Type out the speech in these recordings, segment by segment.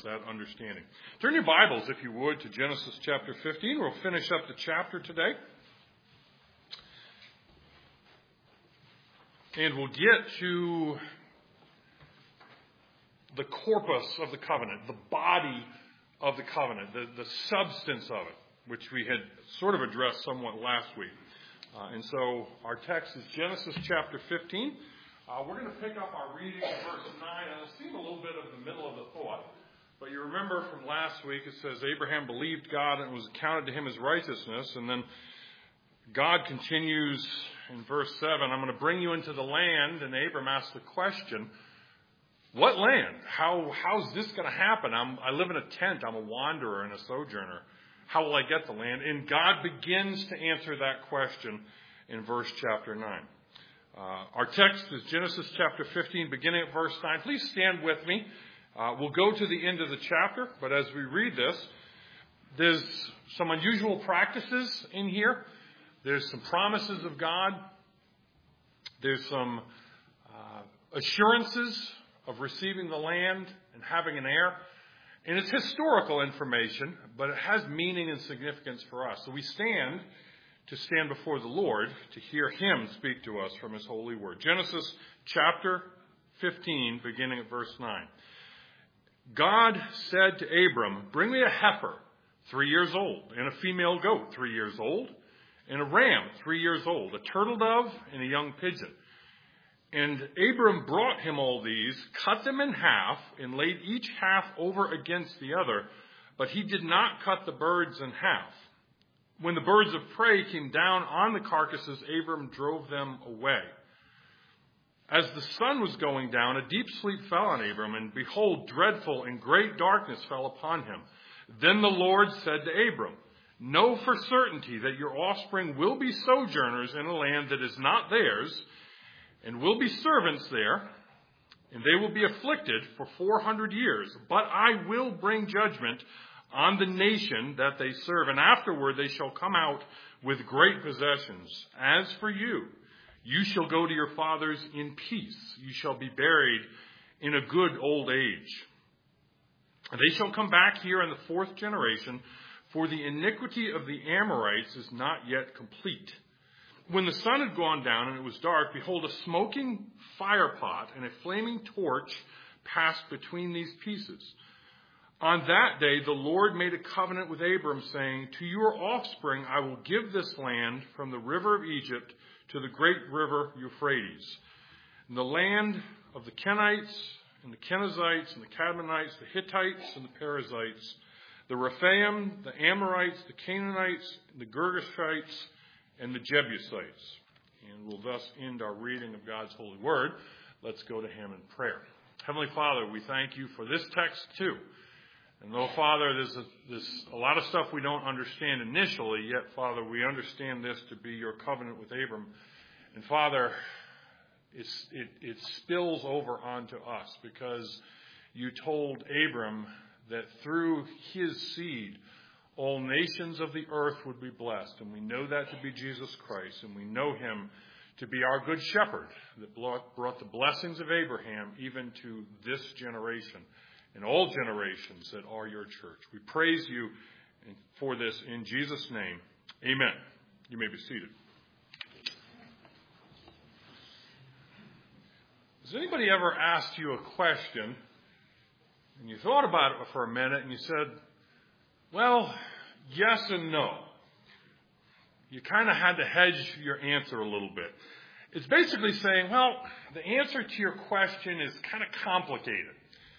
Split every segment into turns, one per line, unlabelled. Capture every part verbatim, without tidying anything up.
that understanding. Turn your Bibles, if you would, to Genesis chapter fifteen. We'll finish up the chapter today. And we'll get to the corpus of the covenant, the body of the covenant, the, the substance of it, which we had sort of addressed somewhat last week. Uh, and so our text is Genesis chapter fifteen. Uh, we're going to pick up our reading in verse nine, and it'll seem a little bit of the middle of the thought. But you remember from last week, it says Abraham believed God and it was accounted to him as righteousness. And then God continues in verse seven, I'm going to bring you into the land. And Abram asks the question, what land? How How's this going to happen? I'm, I live in a tent. I'm a wanderer and a sojourner. How will I get the land? And God begins to answer that question in verse chapter nine. Uh, our text is Genesis chapter fifteen, beginning at verse nine. Please stand with me. Uh, we'll go to the end of the chapter, but as we read this, there's some unusual practices in here. There's some promises of God. There's some uh, assurances of receiving the land and having an heir. And it's historical information, but it has meaning and significance for us. So we stand to stand before the Lord to hear Him speak to us from His holy word. Genesis chapter fifteen, beginning at verse nine. God said to Abram, bring me a heifer, three years old, and a female goat, three years old, and a ram, three years old, a turtle dove, and a young pigeon. And Abram brought him all these, cut them in half, and laid each half over against the other, but he did not cut the birds in half. When the birds of prey came down on the carcasses, Abram drove them away. As the sun was going down, a deep sleep fell on Abram, and behold, dreadful and great darkness fell upon him. Then the Lord said to Abram, know for certainty that your offspring will be sojourners in a land that is not theirs, and will be servants there, and they will be afflicted for four hundred years. But I will bring judgment on the nation that they serve, and afterward they shall come out with great possessions. As for you, you shall go to your fathers in peace. You shall be buried in a good old age. And they shall come back here in the fourth generation, for the iniquity of the Amorites is not yet complete. When the sun had gone down and it was dark, behold, a smoking firepot and a flaming torch passed between these pieces. On that day, the Lord made a covenant with Abram, saying, to your offspring I will give this land from the river of Egypt to the great river Euphrates, and the land of the Kenites, and the Kenizzites, and the Cadmonites, the Hittites, and the Perizzites, the Rephaim, the Amorites, the Canaanites, the Girgashites, and the Jebusites. And we'll thus end our reading of God's holy word. Let's go to Him in prayer. Heavenly Father, we thank you for this text too. And though, Father, there's a, there's a lot of stuff we don't understand initially, yet, Father, we understand this to be your covenant with Abram. And, Father, it's, it, it spills over onto us because you told Abram that through his seed, all nations of the earth would be blessed. And we know that to be Jesus Christ. And we know Him to be our good shepherd that brought the blessings of Abraham even to this generation and all generations that are your church. We praise you for this in Jesus' name. Amen. You may be seated. Has anybody ever asked you a question and you thought about it for a minute and you said, well, yes and no? You kind of had to hedge your answer a little bit. It's basically saying, well, the answer to your question is kind of complicated.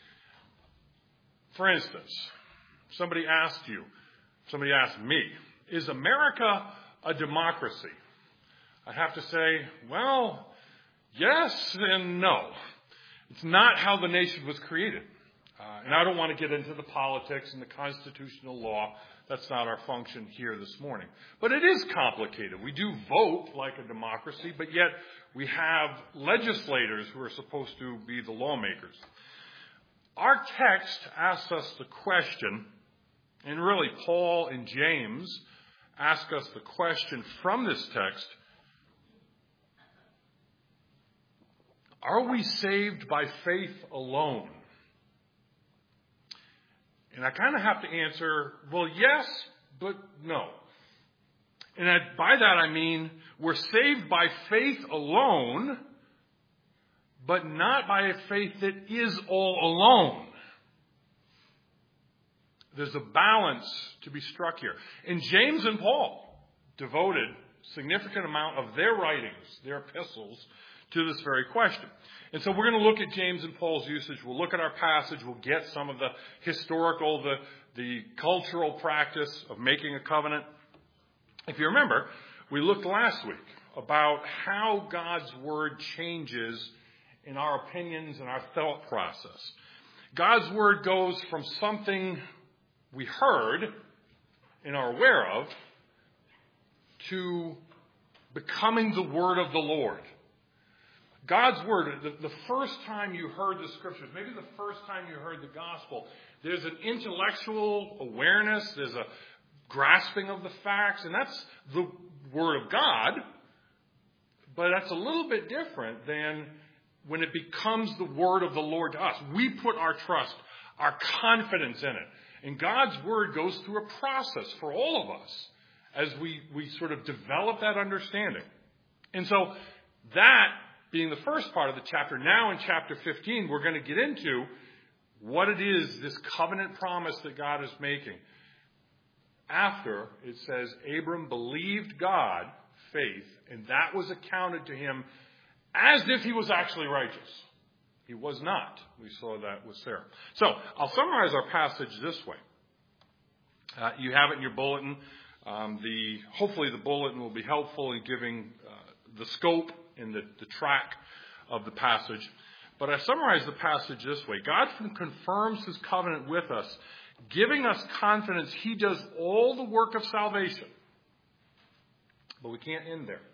For instance, somebody asked you, somebody asked me, is America a democracy? I have to say, well, yes and no. It's not how the nation was created. Uh, and I don't want to get into the politics and the constitutional law. That's not our function here this morning. But it is complicated. We do vote like a democracy, but yet we have legislators who are supposed to be the lawmakers. Our text asks us the question, and really Paul and James ask us the question from this text, are we saved by faith alone? And I kind of have to answer, well, yes, but no. And I, by that I mean we're saved by faith alone, but not by a faith that is all alone. There's a balance to be struck here. And James and Paul devoted a significant amount of their writings, their epistles, to this very question. And so we're going to look at James and Paul's usage. We'll look at our passage. We'll get some of the historical, the, the cultural practice of making a covenant. If you remember, we looked last week about how God's word changes in our opinions and our thought process. God's word goes from something we heard and are aware of to becoming the word of the Lord. God's word, the, the first time you heard the scriptures, maybe the first time you heard the gospel, there's an intellectual awareness, there's a grasping of the facts, and that's the word of God, but that's a little bit different than when it becomes the word of the Lord to us. We put our trust, our confidence in it. And God's word goes through a process for all of us as we, we sort of develop that understanding. And so that being the first part of the chapter, now in chapter fifteen, we're going to get into what it is, this covenant promise that God is making. After it says, Abram believed God, faith, and that was accounted to him as if he was actually righteous. He was not. We saw that with Sarah. So I'll summarize our passage this way. Uh, you have it in your bulletin. Um, the hopefully the bulletin will be helpful in giving uh, the scope and the, the track of the passage. But I summarize the passage this way. God confirms his covenant with us, giving us confidence he does all the work of salvation. But we can't end there.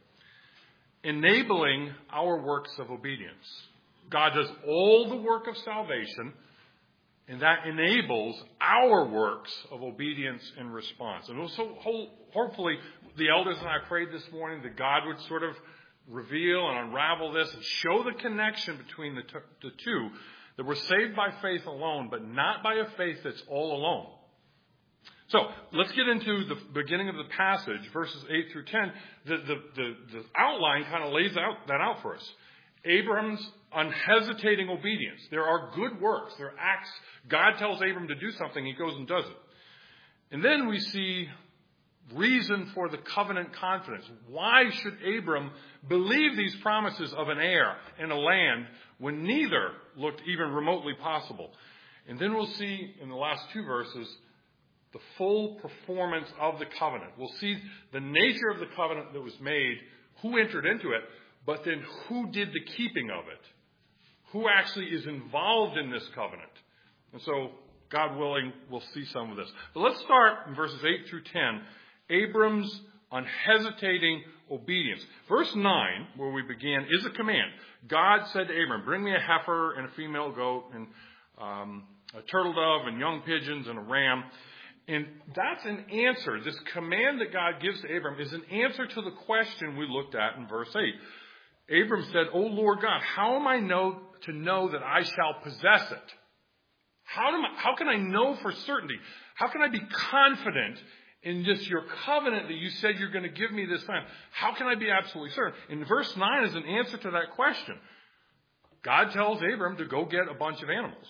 Enabling our works of obedience. God does all the work of salvation, and that enables our works of obedience and response. And so hopefully the elders and I prayed this morning that God would sort of reveal and unravel this and show the connection between the, t- the two, that we're saved by faith alone, but not by a faith that's all alone. So let's get into the beginning of the passage, verses eight through ten. The, the, the, the outline kind of lays out that out for us. Abram's unhesitating obedience. There are good works. There are acts. God tells Abram to do something. He goes and does it. And then we see reason for the covenant confidence. Why should Abram believe these promises of an heir and a land when neither looked even remotely possible? And then we'll see in the last two verses the full performance of the covenant. We'll see the nature of the covenant that was made, who entered into it, but then who did the keeping of it? Who actually is involved in this covenant? And so, God willing, we'll see some of this. But let's start in verses eight through ten. Abram's unhesitating obedience. Verse nine, where we began, is a command. God said to Abram, bring me a heifer and a female goat and um, a turtle dove and young pigeons and a ram. And that's an answer. This command that God gives to Abram is an answer to the question we looked at in verse eight. Abram said, O Lord God, how am I know to know that I shall possess it? How, do I, how can I know for certainty? How can I be confident in just your covenant that you said you're going to give me this land? How can I be absolutely certain? And verse nine is an answer to that question. God tells Abram to go get a bunch of animals.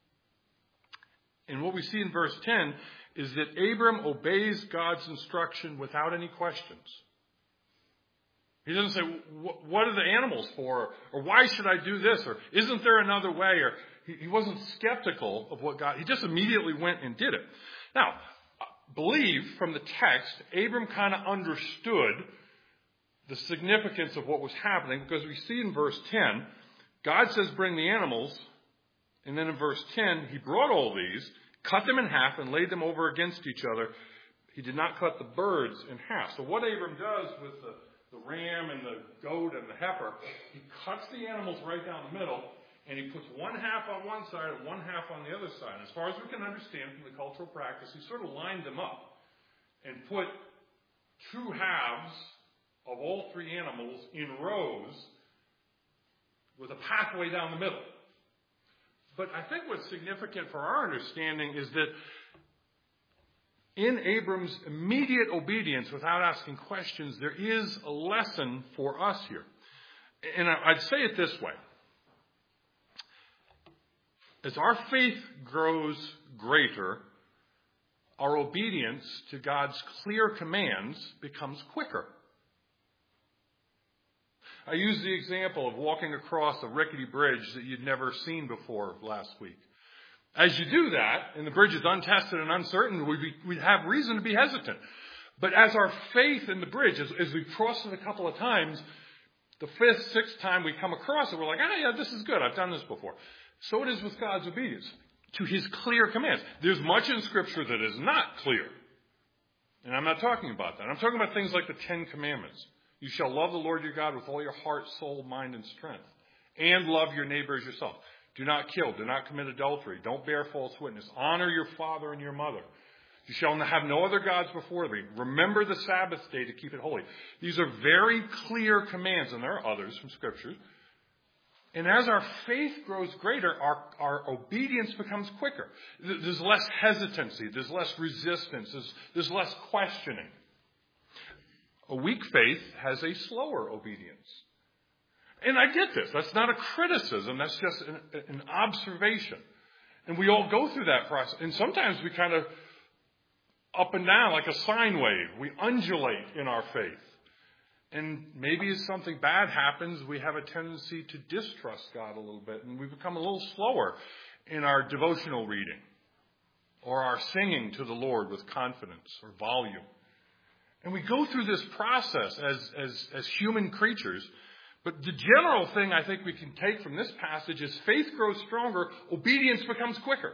And what we see in verse ten is that Abram obeys God's instruction without any questions. He doesn't say, what are the animals for? Or why should I do this? Or isn't there another way? Or he wasn't skeptical of what God, he just immediately went and did it. Now, believe from the text, Abram kind of understood the significance of what was happening, because we see in verse ten, God says bring the animals, and then in verse ten, he brought all these, cut them in half, and laid them over against each other. He did not cut the birds in half. So what Abram does with the, the ram and the goat and the heifer, he cuts the animals right down the middle, and he puts one half on one side and one half on the other side. As far as we can understand from the cultural practice, he sort of lined them up and put two halves of all three animals in rows with a pathway down the middle. But I think what's significant for our understanding is that in Abram's immediate obedience without asking questions, there is a lesson for us here. And I'd say it this way. As our faith grows greater, our obedience to God's clear commands becomes quicker. I used the example of walking across a rickety bridge that you'd never seen before last week. As you do that, and the bridge is untested and uncertain, we'd, be, we'd have reason to be hesitant. But as our faith in the bridge, as, as we've crossed it a couple of times, the fifth, sixth time we come across it, we're like, ah, yeah, this is good. I've done this before. So it is with God's obedience to his clear commands. There's much in Scripture that is not clear. And I'm not talking about that. I'm talking about things like the Ten Commandments. You shall love the Lord your God with all your heart, soul, mind, and strength. And love your neighbor as yourself. Do not kill. Do not commit adultery. Don't bear false witness. Honor your father and your mother. You shall have no other gods before me. Remember the Sabbath day to keep it holy. These are very clear commands, and there are others from Scripture. And as our faith grows greater, our, our obedience becomes quicker. There's less hesitancy. There's less resistance. There's, there's less questioning. A weak faith has a slower obedience. And I get this. That's not a criticism. That's just an, an observation. And we all go through that process. And sometimes we kind of up and down like a sine wave. We undulate in our faith. And maybe as something bad happens, we have a tendency to distrust God a little bit. And we become a little slower in our devotional reading or our singing to the Lord with confidence or volume. And we go through this process as, as, as human creatures. But the general thing I think we can take from this passage is faith grows stronger, obedience becomes quicker.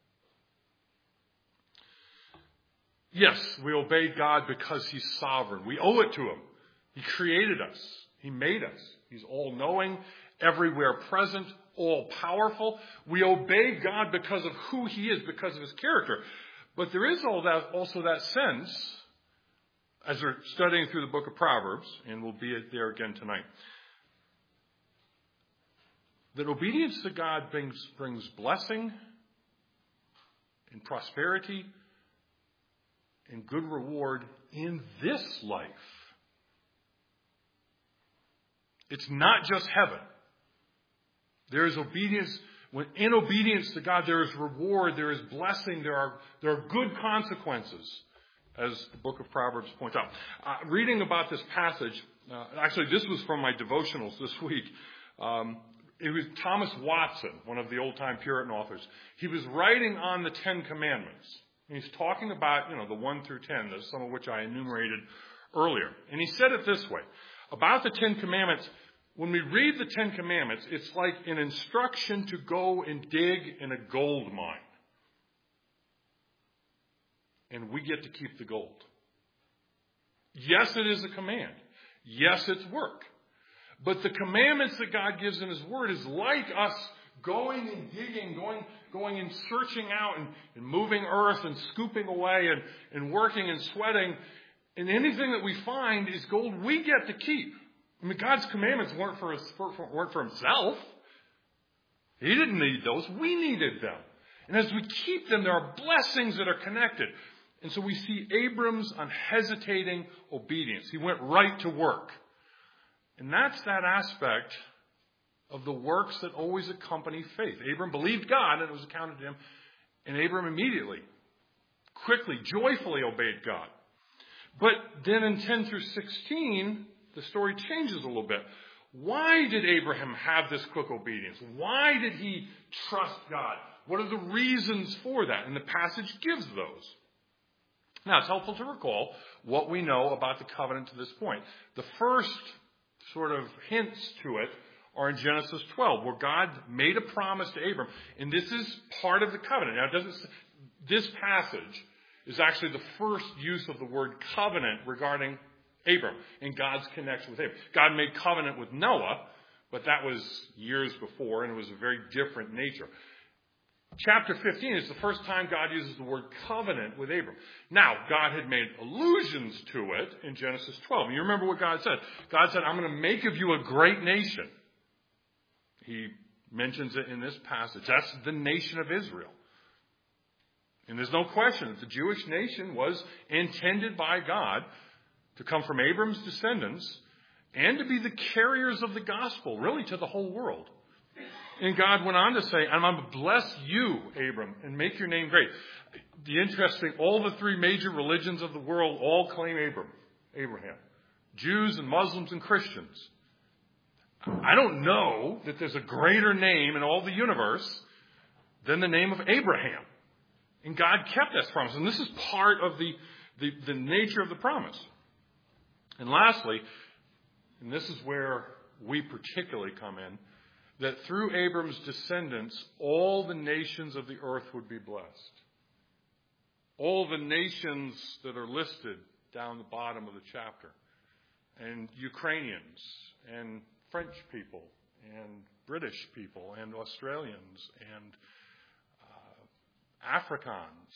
Yes, we obey God because he's sovereign. We owe it to him. He created us. He made us. He's all-knowing, everywhere present, all-powerful. We obey God because of who he is, because of his character. But there is all that, also that sense, as we're studying through the book of Proverbs, and we'll be there again tonight, that obedience to God brings, brings blessing and prosperity and good reward in this life. It's not just heaven. There is obedience. When in obedience to God, there is reward, there is blessing, there are, there are good consequences, as the book of Proverbs points out. Uh, reading about this passage, uh, actually this was from my devotionals this week. Um, it was Thomas Watson, one of the old-time Puritan authors. He was writing on the Ten Commandments. And he's talking about, you know, the one through ten, some of which I enumerated earlier. And he said it this way. About the Ten Commandments, when we read the Ten Commandments, it's like an instruction to go and dig in a gold mine. And we get to keep the gold. Yes, it is a command. Yes, it's work. But the commandments that God gives in his word is like us going and digging, going, going and searching out and, and moving earth and scooping away and, and working and sweating. And anything that we find is gold we get to keep. I mean, God's commandments weren't for, us, for, for, weren't for himself. He didn't need those. We needed them. And as we keep them, there are blessings that are connected. And so we see Abram's unhesitating obedience. He went right to work. And that's that aspect of the works that always accompany faith. Abram believed God and it was accounted to him. And Abram immediately, quickly, joyfully obeyed God. But then in ten through sixteen, the story changes a little bit. Why did Abraham have this quick obedience? Why did he trust God? What are the reasons for that? And the passage gives those. Now, it's helpful to recall what we know about the covenant to this point. The first sort of hints to it are in Genesis twelve, where God made a promise to Abram. And this is part of the covenant. Now, it doesn't. This passage is actually the first use of the word covenant regarding Abram and God's connection with Abram. God made covenant with Noah, but that was years before, and it was a very different nature. Chapter fifteen is the first time God uses the word covenant with Abram. Now, God had made allusions to it in Genesis twelve. And you remember what God said. God said, I'm going to make of you a great nation. He mentions it in this passage. That's the nation of Israel. And there's no question that the Jewish nation was intended by God to come from Abram's descendants and to be the carriers of the gospel, really to the whole world. And God went on to say, I'm going to bless you, Abram, and make your name great. The interesting, all the three major religions of the world all claim Abram, Abraham. Jews and Muslims and Christians. I don't know that there's a greater name in all the universe than the name of Abraham. And God kept that promise. And this is part of the, the, the nature of the promise. And lastly, and this is where we particularly come in, that through Abram's descendants, all the nations of the earth would be blessed. All the nations that are listed down the bottom of the chapter. And Ukrainians, and French people, and British people, and Australians, and uh, Africans,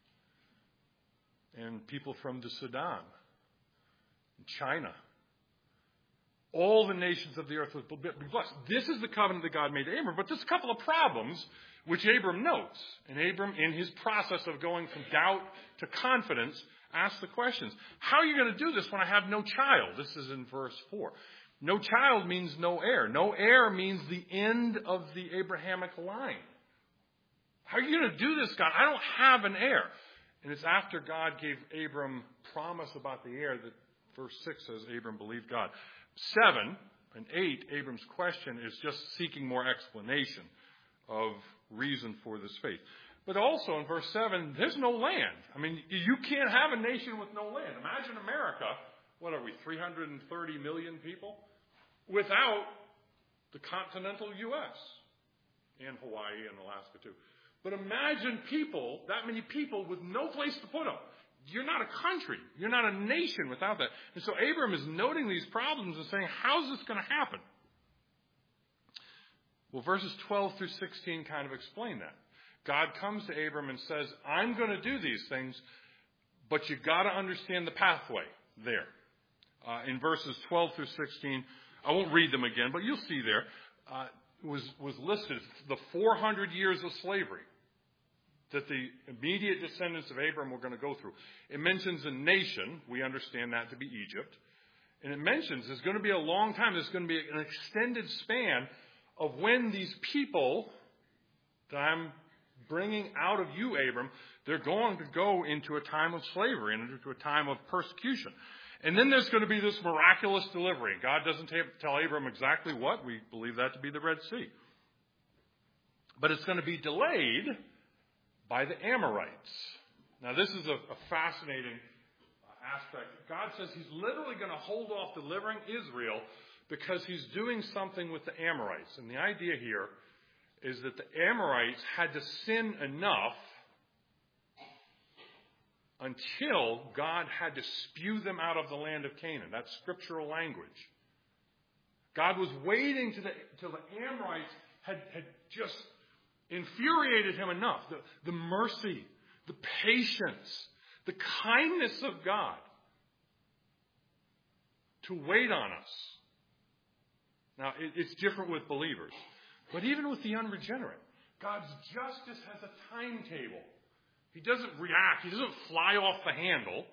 and people from the Sudan, and China. All the nations of the earth will be blessed. This is the covenant that God made to Abram, but there's a couple of problems which Abram notes. And Abram, in his process of going from doubt to confidence, asks the questions. How are you going to do this when I have no child? This is in verse four. No child means no heir. No heir means the end of the Abrahamic line. How are you going to do this, God? I don't have an heir. And it's after God gave Abram promise about the heir that verse six says Abram believed God. Seven and eight, Abram's question is just seeking more explanation of reason for this faith. But also in verse seven, there's no land. I mean, you can't have a nation with no land. Imagine America, what are we, three hundred thirty million people? Without the continental U S and Hawaii and Alaska too. But imagine people, that many people with no place to put them. You're not a country. You're not a nation without that. And so Abram is noting these problems and saying, how's this going to happen? Well, verses twelve through sixteen kind of explain that. God comes to Abram and says, I'm going to do these things, but you've got to understand the pathway there. Uh, in verses twelve through sixteen, I won't read them again, but you'll see there, uh, was, was listed the four hundred years of slavery that the immediate descendants of Abram were going to go through. It mentions a nation. We understand that to be Egypt. And it mentions there's going to be a long time. There's going to be an extended span of when these people that I'm bringing out of you, Abram, they're going to go into a time of slavery and into a time of persecution. And then there's going to be this miraculous delivery. God doesn't tell Abram exactly what. We believe that to be the Red Sea. But it's going to be delayed by the Amorites. Now, this is a, a fascinating aspect. God says he's literally going to hold off delivering Israel because he's doing something with the Amorites. And the idea here is that the Amorites had to sin enough until God had to spew them out of the land of Canaan. That's scriptural language. God was waiting till the, till the Amorites had, had just infuriated him enough. The, the mercy, the patience, the kindness of God to wait on us. Now, it, it's different with believers. But even with the unregenerate, God's justice has a timetable. He doesn't react. He doesn't fly off the handle.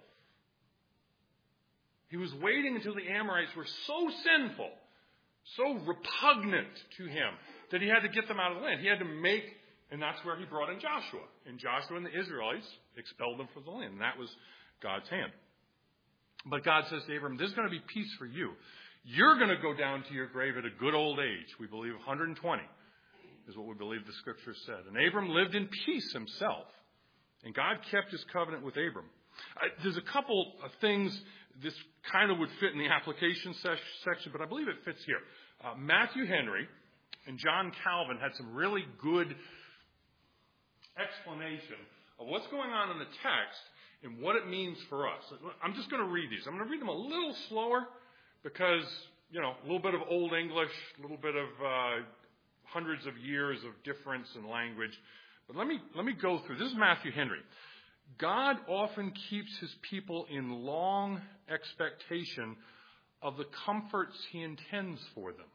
He was waiting until the Amorites were so sinful, so repugnant to him, that he had to get them out of the land. He had to make, and that's where he brought in Joshua. And Joshua and the Israelites expelled them from the land. And that was God's hand. But God says to Abram, there's going to be peace for you. You're going to go down to your grave at a good old age. We believe one hundred twenty is what we believe the scripture said. And Abram lived in peace himself. And God kept his covenant with Abram. Uh, there's a couple of things, this kind of would fit in the application se- section, but I believe it fits here. Uh, Matthew Henry and John Calvin had some really good explanation of what's going on in the text and what it means for us. I'm just going to read these. I'm going to read them a little slower because, you know, a little bit of Old English, a little bit of uh, hundreds of years of difference in language. But let me let me go through. This is Matthew Henry. God often keeps his people in long expectation of the comforts he intends for them,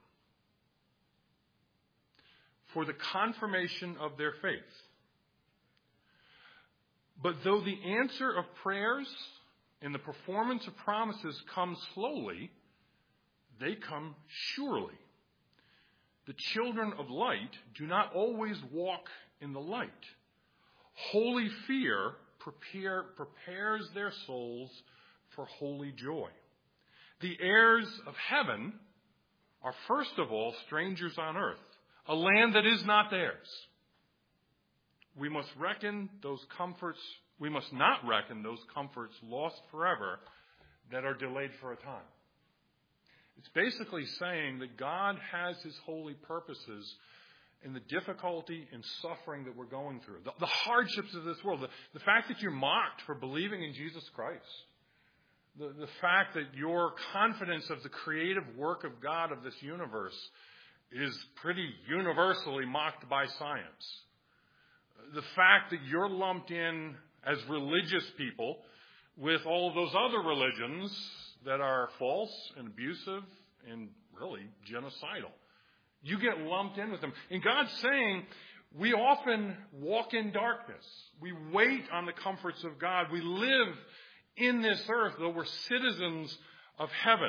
for the confirmation of their faith. But though the answer of prayers and the performance of promises come slowly, they come surely. The children of light do not always walk in the light. Holy fear prepare, prepares their souls for holy joy. The heirs of heaven are first of all strangers on earth, a land that is not theirs. We must reckon those comforts, we must not reckon those comforts lost forever that are delayed for a time. It's basically saying that God has his holy purposes in the difficulty and suffering that we're going through, the, the hardships of this world, the, the fact that you're mocked for believing in Jesus Christ, the, the fact that your confidence of the creative work of God of this universe is pretty universally mocked by science. The fact that you're lumped in as religious people with all of those other religions that are false and abusive and really genocidal. You get lumped in with them. And God's saying we often walk in darkness. We wait on the comforts of God. We live in this earth, though we're citizens of heaven.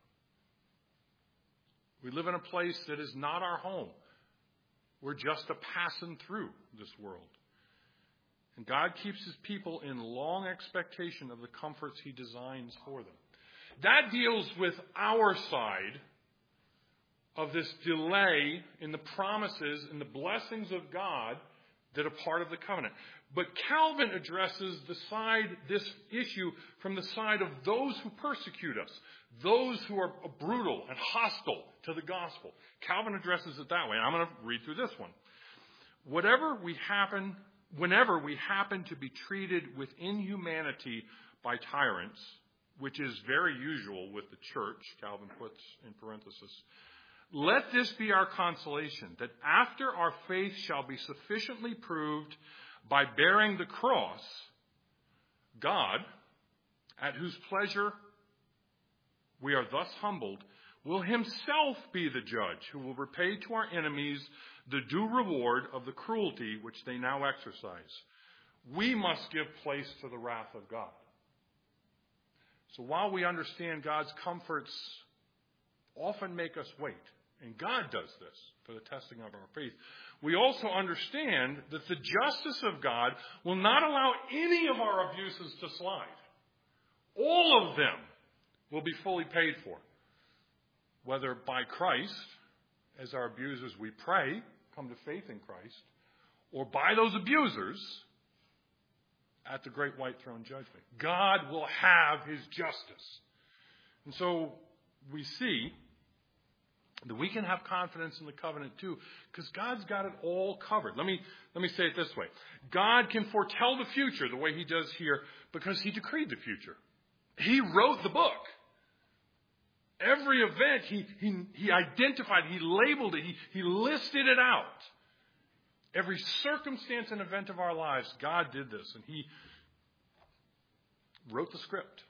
We live in a place that is not our home. We're just a passing through this world. And God keeps his people in long expectation of the comforts he designs for them. That deals with our side of this delay in the promises and the blessings of God that are part of the covenant. But Calvin addresses the side, this issue from the side of those who persecute us, those who are brutal and hostile to the gospel. Calvin addresses it that way. I'm going to read through this one. Whatever we happen, whenever we happen to be treated with inhumanity by tyrants, which is very usual with the church, Calvin puts in parenthesis, let this be our consolation, that after our faith shall be sufficiently proved by bearing the cross, God, at whose pleasure we are thus humbled, will himself be the judge who will repay to our enemies the due reward of the cruelty which they now exercise. We must give place to the wrath of God. So while we understand God's comforts often make us wait, and God does this for the testing of our faith, we also understand that the justice of God will not allow any of our abuses to slide. All of them will be fully paid for, whether by Christ, as our abusers we pray, come to faith in Christ, or by those abusers at the great white throne judgment. God will have his justice. And so we see that we can have confidence in the covenant too, because God's got it all covered. Let me, let me say it this way. God can foretell the future the way he does here because he decreed the future. He wrote the book. Every event he, he, he identified, he labeled it, he, he listed it out. Every circumstance and event of our lives, God did this, and he wrote the script.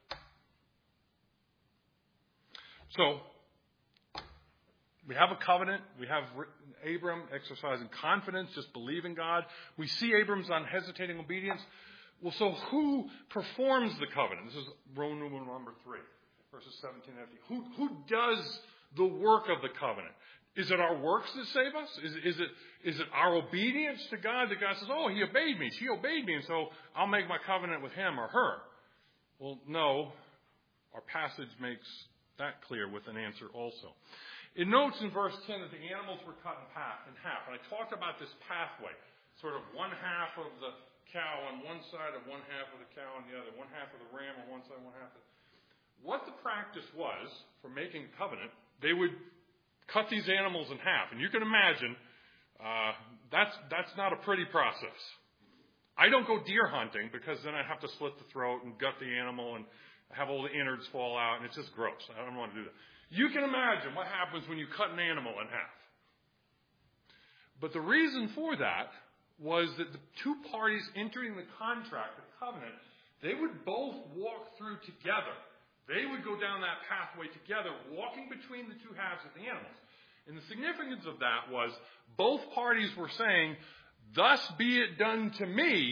So, we have a covenant. We have Abram exercising confidence, just believing God. We see Abram's unhesitating obedience. Well, so who performs the covenant? This is Roman numeral number three, verses seventeen and eighteen. Who, who does the work of the covenant? Is it our works that save us? Is, is, it, is it our obedience to God that God says, oh, he obeyed me, she obeyed me, and so I'll make my covenant with him or her? Well, no. Our passage makes that clear with an answer also. It notes in verse ten that the animals were cut in half, in half. And I talked about this pathway, sort of one half of the cow on one side and one half of the cow on the other, one half of the ram on one side, one half of the... What the practice was for making a covenant, they would cut these animals in half. And you can imagine, uh, that's, that's not a pretty process. I don't go deer hunting because then I have to slit the throat and gut the animal and have all the innards fall out, and it's just gross. I don't want to do that. You can imagine what happens when you cut an animal in half. But the reason for that was that the two parties entering the contract, the covenant, they would both walk through together. They would go down that pathway together, walking between the two halves of the animals. And the significance of that was both parties were saying, thus be it done to me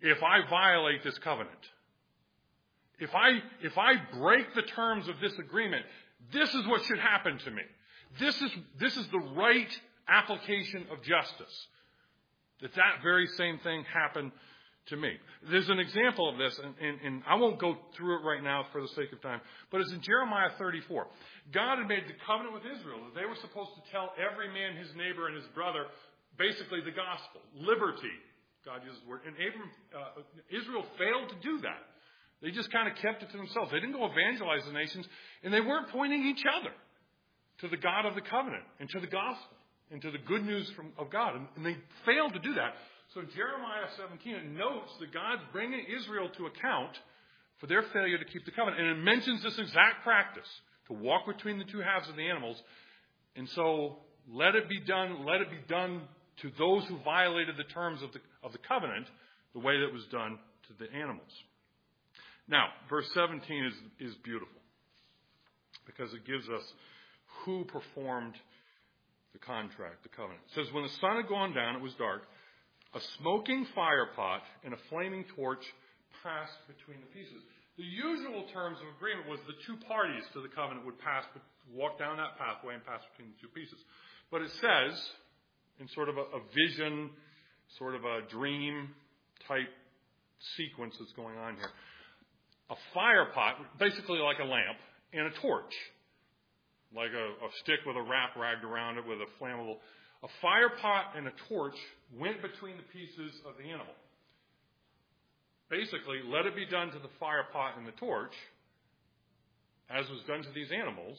if I violate this covenant. If I, if I break the terms of this agreement, this is what should happen to me. This is, this is the right application of justice. That that very same thing happened to me. There's an example of this, and, and, and I won't go through it right now for the sake of time, but it's in Jeremiah thirty-four. God had made the covenant with Israel that they were supposed to tell every man his neighbor and his brother basically the gospel, liberty. God uses the word. And Abram, uh, Israel failed to do that. They just kind of kept it to themselves. They didn't go evangelize the nations, and they weren't pointing each other to the God of the covenant and to the gospel and to the good news from, of God. And, and they failed to do that. So in Jeremiah seventeen, it notes that God's bringing Israel to account for their failure to keep the covenant. And it mentions this exact practice, to walk between the two halves of the animals. And so let it be done, let it be done to those who violated the terms of the, of the covenant the way that it was done to the animals. Now, verse seventeen is, is beautiful because it gives us who performed the contract, the covenant. It says, when the sun had gone down, it was dark, a smoking fire pot and a flaming torch passed between the pieces. The usual terms of agreement was the two parties to the covenant would pass, walk down that pathway and pass between the two pieces. But it says, in sort of a, a vision, sort of a dream type sequence that's going on here, a fire pot, basically like a lamp, and a torch, like a, a stick with a wrap ragged around it with a flammable. A fire pot and a torch went between the pieces of the animal. Basically, let it be done to the fire pot and the torch, as was done to these animals,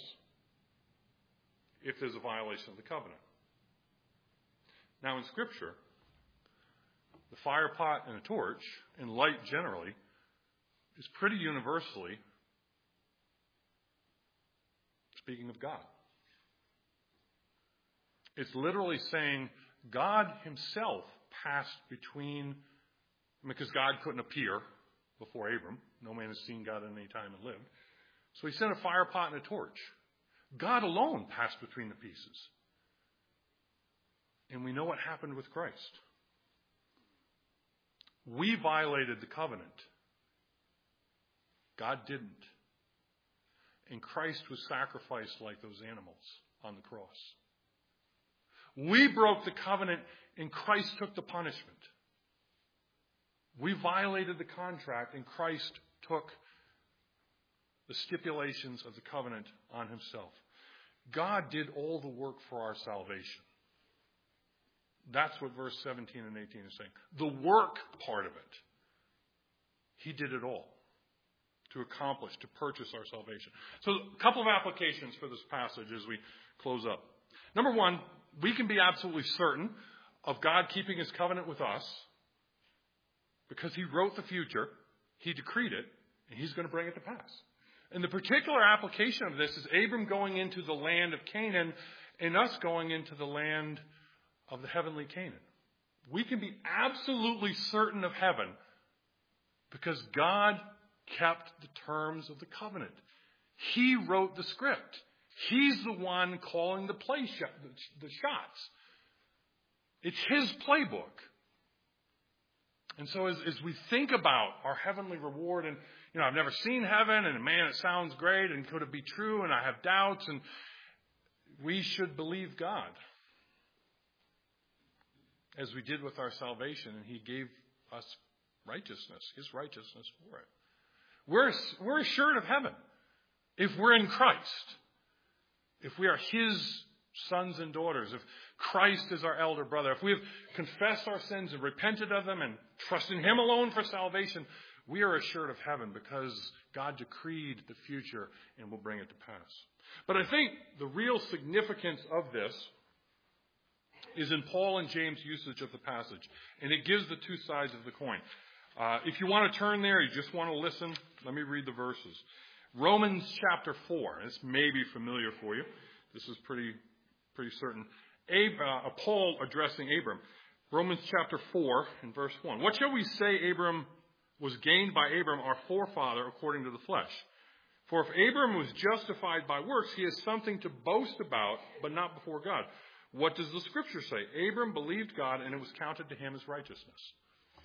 if there's a violation of the covenant. Now, in Scripture, the fire pot and the torch, and light generally, is pretty universally speaking of God. It's literally saying God himself passed between, because God couldn't appear before Abram. No man has seen God at any time and lived. So he sent a fire pot and a torch. God alone passed between the pieces. And we know what happened with Christ. We violated the covenant. God didn't. And Christ was sacrificed like those animals on the cross. We broke the covenant and Christ took the punishment. We violated the contract and Christ took the stipulations of the covenant on himself. God did all the work for our salvation. That's what verse seventeen and eighteen is saying. The work part of it. He did it all to accomplish, to purchase our salvation. So a couple of applications for this passage as we close up. Number one, we can be absolutely certain of God keeping his covenant with us because he wrote the future, he decreed it, and he's going to bring it to pass. And the particular application of this is Abram going into the land of Canaan and us going into the land of the heavenly Canaan. We can be absolutely certain of heaven because God kept the terms of the covenant. He wrote the script. He's the one calling the play shot, the shots. It's his playbook. And so as, as we think about our heavenly reward, and you know, I've never seen heaven, and man, it sounds great, and could it be true? And I have doubts, and we should believe God, as we did with our salvation, and he gave us righteousness, his righteousness for it. We're, we're assured of heaven if we're in Christ, if we are his sons and daughters, if Christ is our elder brother, if we have confessed our sins and repented of them and trust in him alone for salvation, we are assured of heaven because God decreed the future and will bring it to pass. But I think the real significance of this is in Paul and James' usage of the passage, and it gives the two sides of the coin. Uh, if you want to turn there, you just want to listen, let me read the verses. Romans chapter four. This may be familiar for you. This is pretty pretty certain. Ab, uh, Paul addressing Abram. Romans chapter four and verse one. What shall we say Abram was gained by Abram, our forefather, according to the flesh? For if Abram was justified by works, he has something to boast about, but not before God. What does the scripture say? Abram believed God, and it was counted to him as righteousness.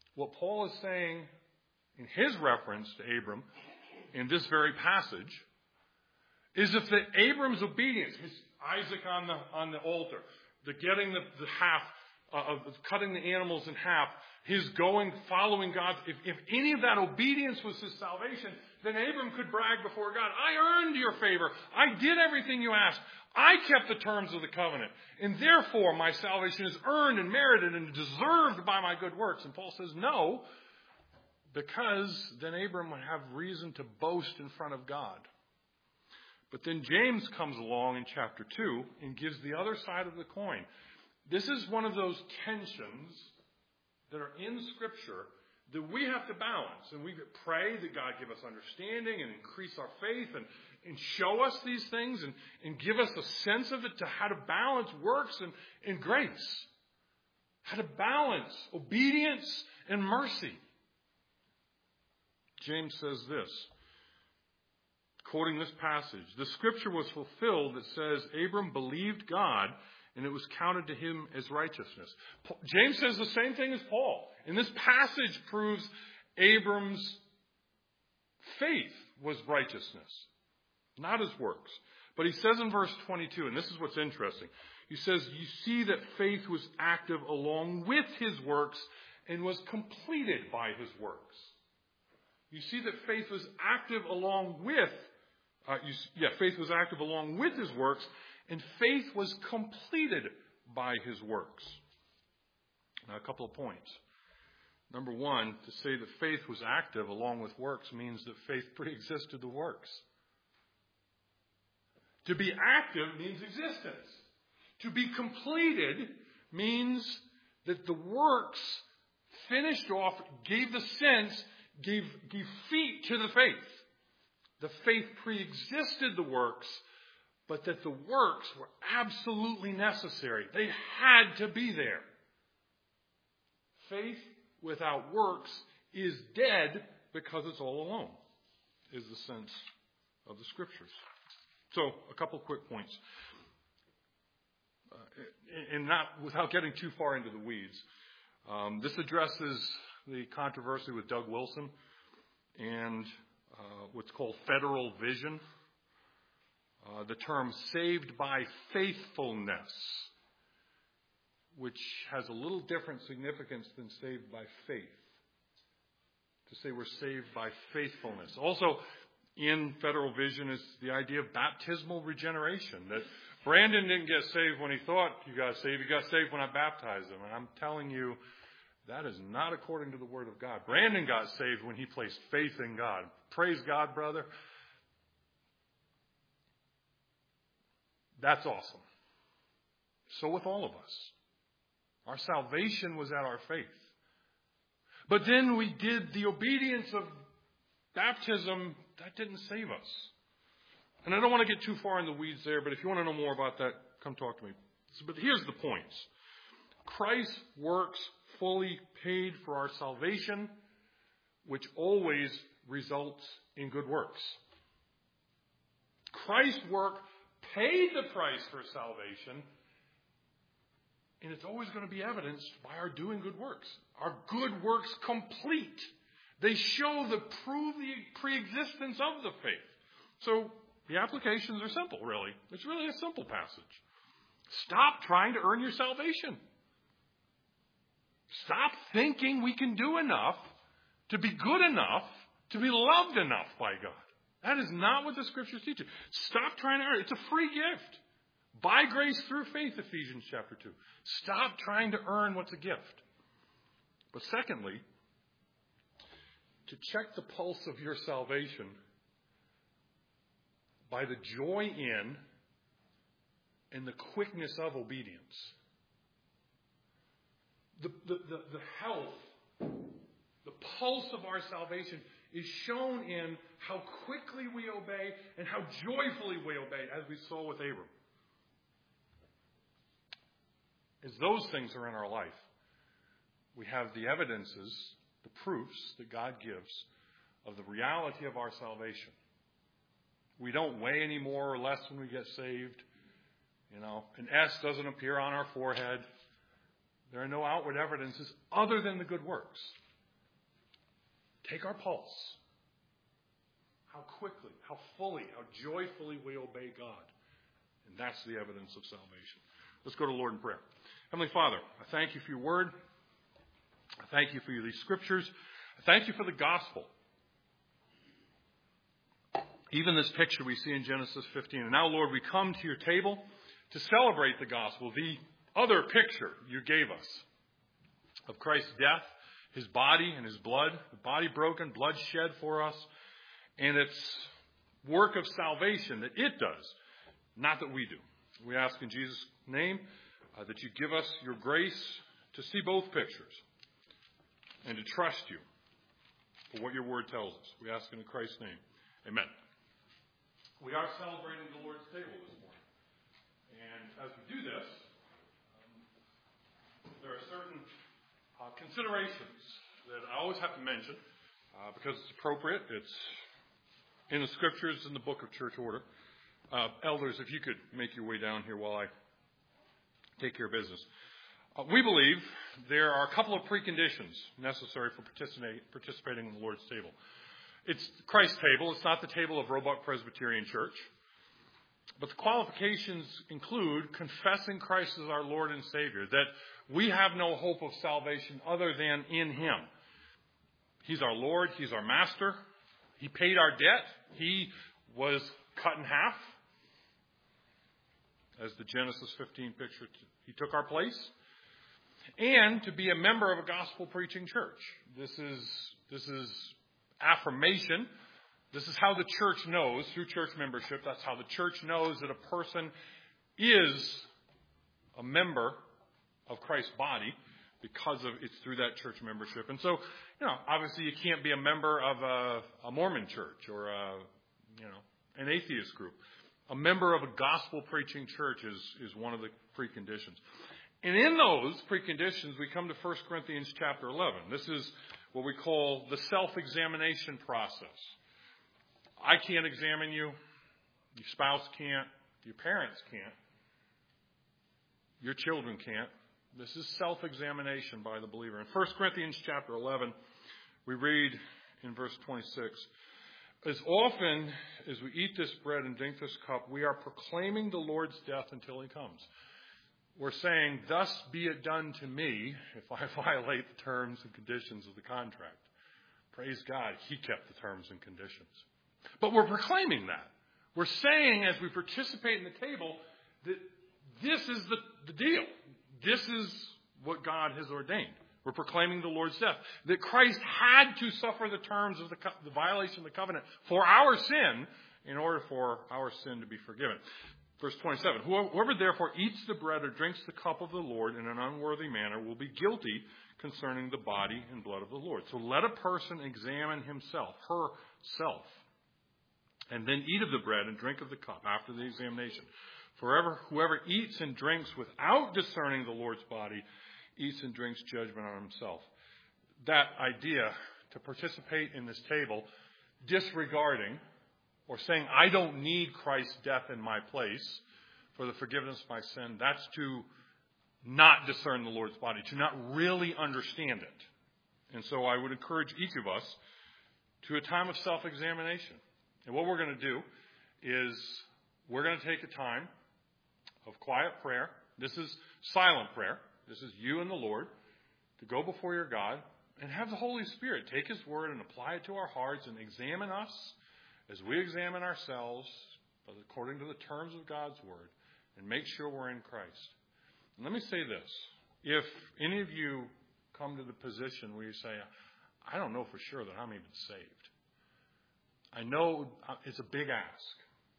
What Paul is saying in his reference to Abram in this very passage is if the Abram's obedience, his Isaac on the on the altar, the getting the, the half, uh, of cutting the animals in half, his going, following God, if, if any of that obedience was his salvation, then Abram could brag before God, I earned your favor. I did everything you asked. I kept the terms of the covenant. And therefore, my salvation is earned and merited and deserved by my good works. And Paul says, no, because then Abram would have reason to boast in front of God. But then James comes along in chapter two and gives the other side of the coin. This is one of those tensions that are in Scripture that we have to balance. And we pray that God give us understanding and increase our faith and, and show us these things and, and give us a sense of it to how to balance works and, and grace. How to balance obedience and mercy. James says this, quoting this passage, the Scripture was fulfilled that says, Abram believed God and it was counted to him as righteousness. James says the same thing as Paul. And this passage proves Abram's faith was righteousness, not his works. But he says in verse twenty-two, and this is what's interesting, he says, you see that faith was active along with his works and was completed by his works. You see that faith was active along with, uh, you, yeah, faith was active along with his works, and faith was completed by his works. Now, a couple of points. Number one, to say that faith was active along with works means that faith preexisted the works. To be active means existence. To be completed means that the works finished off, gave the sense, gave, gave feet to the faith. The faith preexisted the works, but that the works were absolutely necessary. They had to be there. Faith without works is dead because it's all alone, is the sense of the Scriptures. So, a couple quick points. Uh, and not without getting too far into the weeds. Um, this addresses the controversy with Doug Wilson and uh, what's called federal vision. Uh, the term saved by faithfulness, which has a little different significance than saved by faith. To say we're saved by faithfulness. Also, in federal vision is the idea of baptismal regeneration. That Brandon didn't get saved when he thought he got saved. He got saved when I baptized him. And I'm telling you, that is not according to the Word of God. Brandon got saved when he placed faith in God. Praise God, brother. That's awesome. So with all of us. Our salvation was at our faith. But then we did the obedience of baptism. That didn't save us. And I don't want to get too far in the weeds there, but if you want to know more about that, come talk to me. So, but here's the points. Christ's works fully paid for our salvation, which always results in good works. Christ's work paid the price for salvation, and it's always going to be evidenced by our doing good works. Our good works complete. They show the prove the preexistence of the faith. So the applications are simple, really. It's really a simple passage. Stop trying to earn your salvation. Stop thinking we can do enough to be good enough to be loved enough by God. That is not what the Scriptures teach. Stop trying to earn it. It's a free gift. By grace through faith, Ephesians chapter two. Stop trying to earn what's a gift. But secondly, to check the pulse of your salvation by the joy in and the quickness of obedience. The, the, the, the health, the pulse of our salvation is shown in how quickly we obey and how joyfully we obey, as we saw with Abram. As those things are in our life, we have the evidences, the proofs that God gives of the reality of our salvation. We don't weigh any more or less when we get saved. You know, an S doesn't appear on our forehead. There are no outward evidences other than the good works. take our pulse. How quickly, how fully, how joyfully we obey God. And that's the evidence of salvation. Let's go to the Lord in prayer. Heavenly Father, I thank you for your word. I thank you for these scriptures. I thank you for the gospel. Even this picture we see in Genesis fifteen. And now, Lord, we come to your table to celebrate the gospel, the other picture you gave us of Christ's death, his body and his blood, the body broken, blood shed for us, and its work of salvation that it does, not that we do. We ask in Jesus' name uh, that you give us your grace to see both pictures and to trust you for what your word tells us. We ask in Christ's name. Amen. We are celebrating the Lord's table this morning. And as we do this, um, there are certain uh, considerations that I always have to mention uh, because it's appropriate. It's in the scriptures, in the book of church order. Uh, elders, if you could make your way down here while I take care of business. Uh, we believe there are a couple of preconditions necessary for participating, participating in the Lord's table. It's Christ's table. It's not the table of Roebuck Presbyterian Church. But the qualifications include confessing Christ as our Lord and Savior, that we have no hope of salvation other than in him. He's our Lord. He's our master. He paid our debt. He was cut in half. As the Genesis fifteen picture, he took our place. And to be a member of a gospel-preaching church. This is, this is affirmation. This is how the church knows, through church membership, that's how the church knows that a person is a member of Christ's body because of it's through that church membership. And so, you know, obviously you can't be a member of a, a Mormon church or a, you know, an atheist group. A member of a gospel-preaching church is, is one of the preconditions. And in those preconditions, we come to First Corinthians chapter eleven. This is what we call the self-examination process. I can't examine you. Your spouse can't. Your parents can't. Your children can't. This is self-examination by the believer. In First Corinthians chapter eleven, we read in verse twenty-six, as often as we eat this bread and drink this cup, we are proclaiming the Lord's death until he comes. We're saying, thus be it done to me if I violate the terms and conditions of the contract. Praise God, he kept the terms and conditions. But we're proclaiming that. We're saying as we participate in the table that this is the, the deal. This is what God has ordained. We're proclaiming the Lord's death. That Christ had to suffer the terms of the, co- the violation of the covenant for our sin in order for our sin to be forgiven. Verse twenty-seven, whoever therefore eats the bread or drinks the cup of the Lord in an unworthy manner will be guilty concerning the body and blood of the Lord. So let a person examine himself, herself, and then eat of the bread and drink of the cup after the examination. For whoever eats and drinks without discerning the Lord's body eats and drinks judgment on himself. That idea to participate in this table, disregarding or saying, I don't need Christ's death in my place for the forgiveness of my sin, that's to not discern the Lord's body, to not really understand it. And so I would encourage each of us to a time of self-examination. And what we're going to do is we're going to take a time of quiet prayer. This is silent prayer. This is you and the Lord to go before your God and have the Holy Spirit take his word and apply it to our hearts and examine us as we examine ourselves according to the terms of God's word and make sure we're in Christ. And let me say this. If any of you come to the position where you say, I don't know for sure that I'm even saved. I know it's a big ask.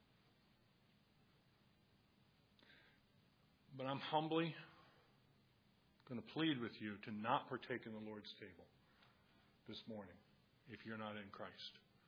But I'm humbly going to plead with you to not partake in the Lord's table this morning if you're not in Christ.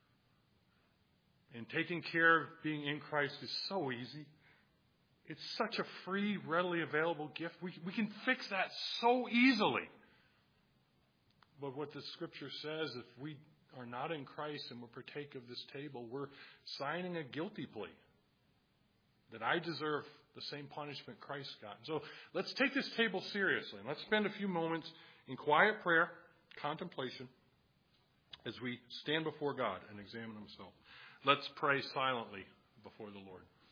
And taking care of being in Christ is so easy. It's such a free, readily available gift. We, we can fix that so easily. But what the Scripture says, if we are not in Christ and we partake of this table, we're signing a guilty plea that I deserve the same punishment Christ got. So let's take this table seriously. And let's spend a few moments in quiet prayer, contemplation, as we stand before God and examine himself. Let's pray silently before the Lord.